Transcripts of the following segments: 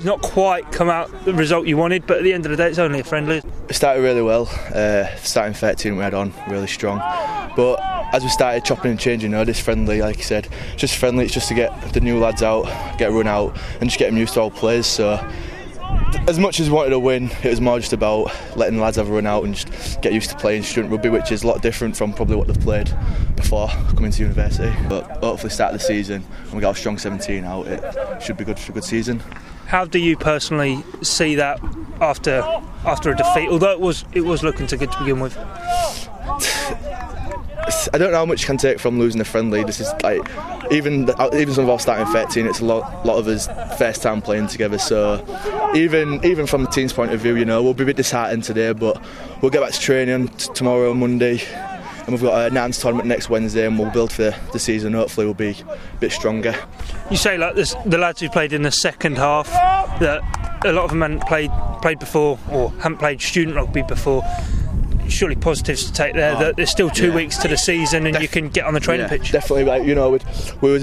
It's not quite come out the result you wanted, but at the end of the day, it's only a friendly. It started really well. Starting 13 we had on really strong, but as we started chopping and changing, this friendly, like you said, just friendly. It's just to get the new lads out, get a run out, and just get them used to old players. So as much as we wanted to win, it was more just about letting the lads have a run out and just get used to playing student rugby, which is a lot different from probably what they've played before coming to university. But hopefully start the season and we got a strong 17 out, it should be good for a good season. How do you personally see that after a defeat, although it was looking too good to begin with? I don't know how much you can take from losing a friendly. This is like even some of our starting 13. It's a lot of us first time playing together. So even from the team's point of view, we'll be a bit disheartened today, but we'll get back to training tomorrow, Monday, and we've got a Nines tournament next Wednesday, and we'll build for the season. Hopefully, we'll be a bit stronger. You say like this, the lads who played in the second half, that a lot of them hadn't played before or hadn't played student rugby before. Surely positives to take there, that there's still 2 weeks to the season and you can get on the training pitch. Definitely, we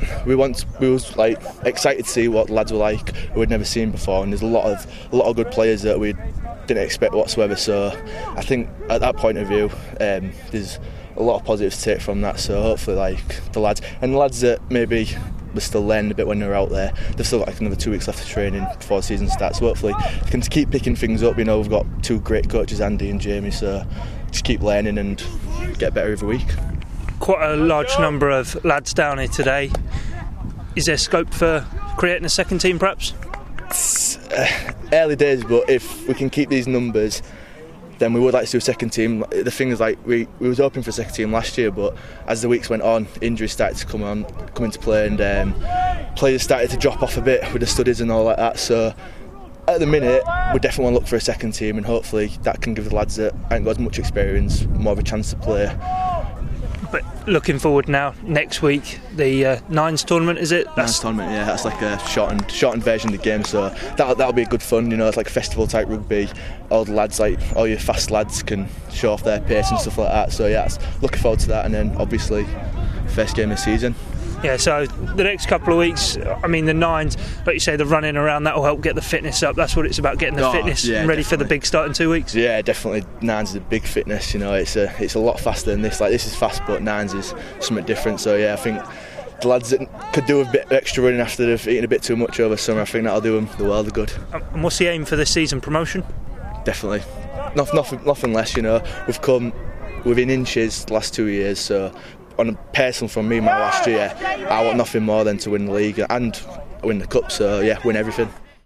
was excited to see what the lads were like who we'd never seen before, and there's a lot of good players that we didn't expect whatsoever. So I think at that point of view, there's a lot of positives to take from that. So hopefully, the lads that maybe we're still learning a bit when they're out there, they've still got another 2 weeks left of training before the season starts. So hopefully they can keep picking things up. We've got two great coaches, Andy and Jamie, so just keep learning and get better every week. Quite a large number of lads down here today. Is there scope for creating a second team perhaps? It's early days, but if we can keep these numbers, then we would like to do a second team. The thing is, we was hoping for a second team last year, but as the weeks went on, injuries started to come into play, and players started to drop off a bit with the studies and all like that. So at the minute, we definitely want to look for a second team, and hopefully that can give the lads that ain't got as much experience more of a chance to play. But looking forward now, next week, the Nines tournament, is it? Nines tournament, yeah, that's like a shortened version of the game, so that'll be a good fun, it's like a festival type rugby. All the lads, all your fast lads can show off their pace and stuff like that, so yeah, looking forward to that, and then obviously first game of the season. Yeah, so the next couple of weeks, the Nines, like you say, the running around, that will help get the fitness up. That's what it's about, getting the fitness ready definitely for the big start in 2 weeks. Yeah, definitely. Nines is a big fitness, it's a lot faster than this. This is fast, but Nines is something different. So yeah, I think the lads that could do a bit extra running after they've eaten a bit too much over summer, I think that'll do them the world of good. And what's the aim for this season? Promotion? Definitely. Nothing less, We've come within inches the last 2 years, so on a personal from me, my last year, I want nothing more than to win the league and win the cup, so yeah, win everything.